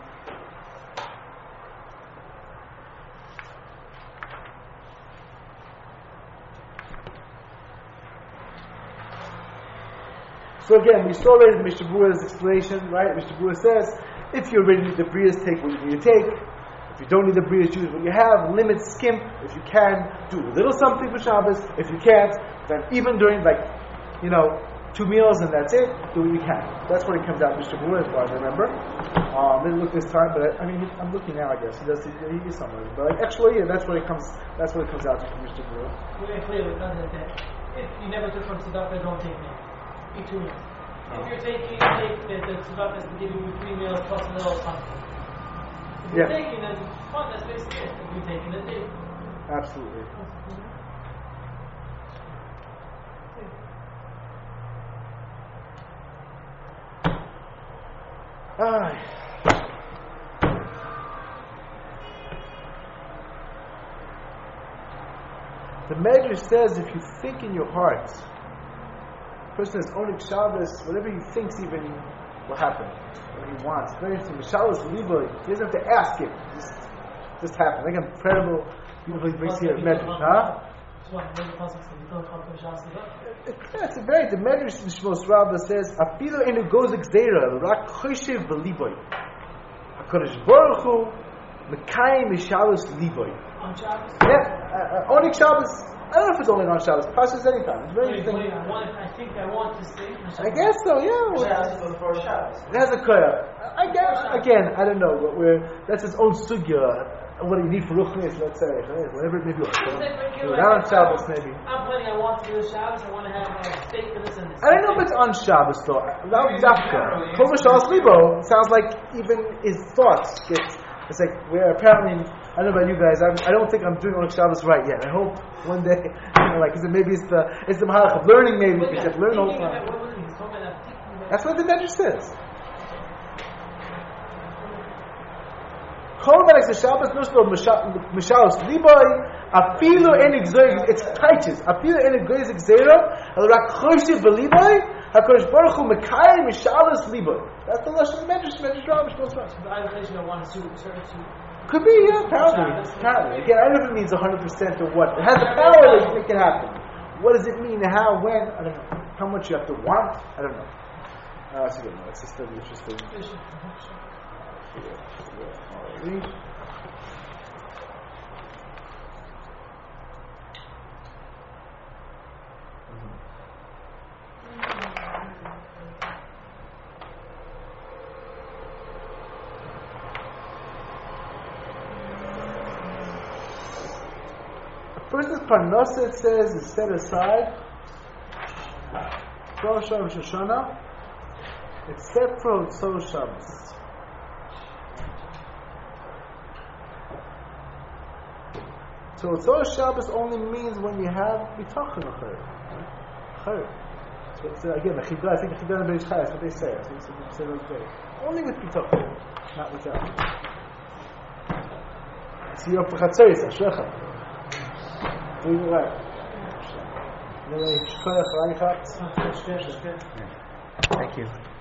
So again, we saw already the Mishnah Berurah's explanation, right? Mishnah Berurah says, if you already need the brias, take what you need to take. If you don't need the brias, choose what you have. Limit, skimp. If you can, do a little something for Shabbos. If you can't, then even during, like, you know, two meals and that's it, do what you can. That's what it comes out, Mishnah Berurah, as far as I remember. Um, didn't look this time, but I, I mean, I'm looking now, I guess. He does, he, he is somewhere. But like, actually, yeah, that's what it comes, that's what it comes out to from Mishnah Berurah. Very clearly, if you never took from tzedakah, don't take me. Eat two meals. If you're taking, take the, the tzedakah is giving you three meals plus a little something. If you're Yeah. taking, then fine, that's basically it. If you're taking, then take. Absolutely. Ah. The Medrash says if you think in your heart, the person is owning Shabbos, whatever he thinks even will happen, what he wants. Very interesting. Shabbos Liboy, he doesn't have to ask it. Just, just happen. Like incredible, beautiful he brings here at Medrash. Huh? It's a very, the Medrash in Shmos Rabbah says, Afilu enu goes exera, rak choshev v'liboy. HaKadosh Baruch Hu, Mekayim Shabbos Liboy. On Shabbos? Yeah, uh, owning Shabbos. I don't know if it's only on Shabbos. Pashas anytime. It's very interesting. I, want, I think I want to say. I guess so. Yeah. Shabbos before Shabbos. It has a koyah. I guess again. I don't know. But we're that's his own sugya. What do you need for ruchnis? Let's say whatever it may be. So, so on Shabbos maybe. I'm planning. I want to do Shabbos. I want to have a steak for this and this. I don't know if it's on Shabbos though. Without dafka. Kol Shabbos Libo sounds like even his thoughts get. It's like we're apparently. I don't know about you guys. I'm, I don't think I'm doing on Shabbos right yet. I hope one day, you know, like, is it maybe it's the it's the mahalach of learning. Maybe because you have to learn all the time. That's what the Medrash says. Kol Malach Shabbos Nuslo Mishalos Liboy Afilu En Gzeira. It's taiches. Afilu En Gzeira. El Rak Choshev V'Liboy. HaKadosh Baruch Hu Mekayim Mishalos Liboy. That's the lashon Medrash. Medrash Rabbah Shmos Rabbah. I don't want to suit certain suit. Could be, yeah, apparently. apparently. Again, I don't know if it means one hundred percent or what. It has the power to make it happen. What does it mean? How? When? I don't know. How much you have to want? I don't know. Ah, that's a good one. That's just very interesting. First is Parnasa, it says, is set aside. Rosh Hashanah. Except for Hotzot Shabbos. So Hotzot Shabbos only means when you have bitachon achar. So, so again, the Chida, I think the Chida and Beis Chai, that's what they say. So it's what they say like that. Only with bitachon, not without. So you're up for Chatzos, Ashrecha. Doing it right. Anyway, Thank you.